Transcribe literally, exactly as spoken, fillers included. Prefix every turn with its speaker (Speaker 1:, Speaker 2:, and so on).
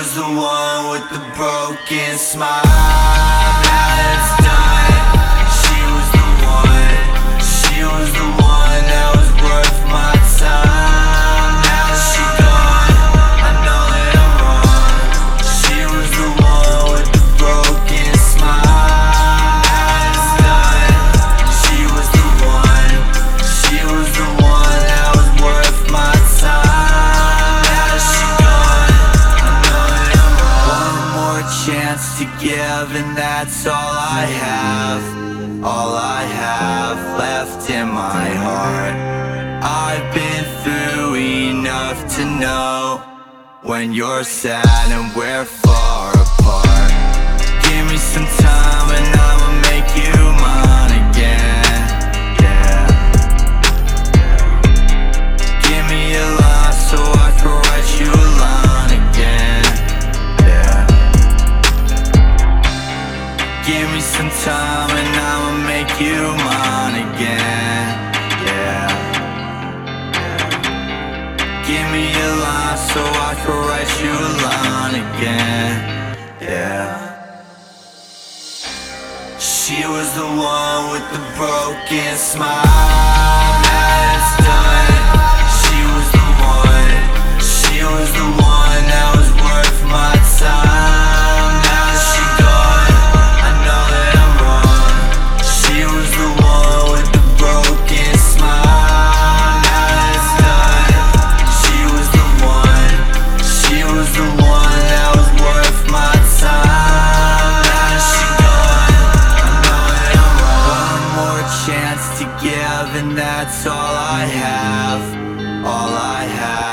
Speaker 1: was the one with the broken smile. Now it's done. She was the one. She was the one that was worth my time. Now that she gone, I know that I'm wrong. She was the one with the broken smile. Now it's done. She was the one. She was the one that was worth my time. Now that she gone, I know that I'm wrong. One more chance to give, and that's all I have. All I have left in my heart. I've been through enough to know when you're sad and we're far apart. Give me some time and I'ma make you mine again. Yeah. Give me a line so I can write you a line again. Yeah. Give me some time and I'ma make you mine again. Yeah. Give me a line so I can write you a line again. Yeah. She was the one with the broken smile. Now it's done. She was the one. She was the one that was worth my time. Now that she gone, I know that I'm wrong. She was the one with the broken smile. Now that it's done. She was the one. She was the one that was worth my time. Now that she gone, I know that I'm wrong. One more chance to give, and that's all I have. All I have.